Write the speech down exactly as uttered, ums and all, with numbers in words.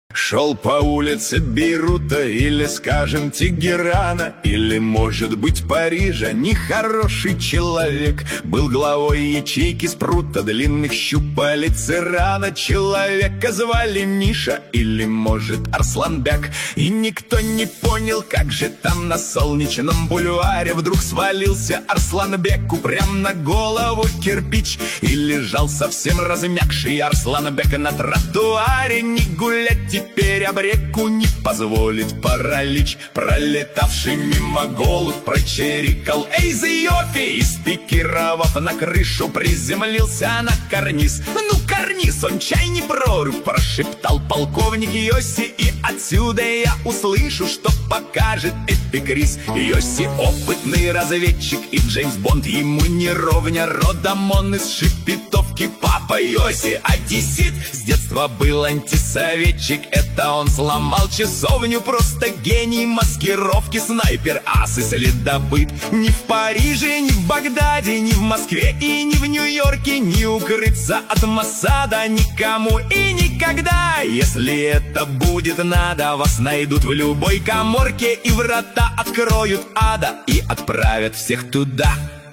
Шел по улице Бейрута или, скажем, Тегерана, или, может быть, Парижа. Нехороший человек был главой ячейки спрута, длинных щупалец и рана. Человека звали Миша или, может, Арсланбек. И никто не понял, как же там на солнечном бульваре вдруг свалился Арсланбеку прям на голову кирпич. И лежал совсем размякший Арсланбек на тротуаре. Не гулять теперь об реку, не позволить паралич. Пролетавший мимо голубь прочирикал: «Эй, Зиофи!» И спикировав на крышу, приземлился на карниз. «Ну, карниз, он чай не прорубь!» Прошептал полковник Йоси. И отсюда я услышу, что покажет эпикриз. Йоси — опытный разведчик, и Джеймс Бонд ему не ровня. Родом он из Шепетовки, папа Йоси одессит. С детства был антисоветчик, это он сломал часовню. Просто гений маскировки, снайпер, ас и следопыт. Ни в Париже, ни в Багдаде, ни в Москве и ни в Нью-Йорке не укрыться от Моссада никому и никогда. Если это будет надо, вас найдут в любой каморке, и врата откроют ада и отправят всех туда.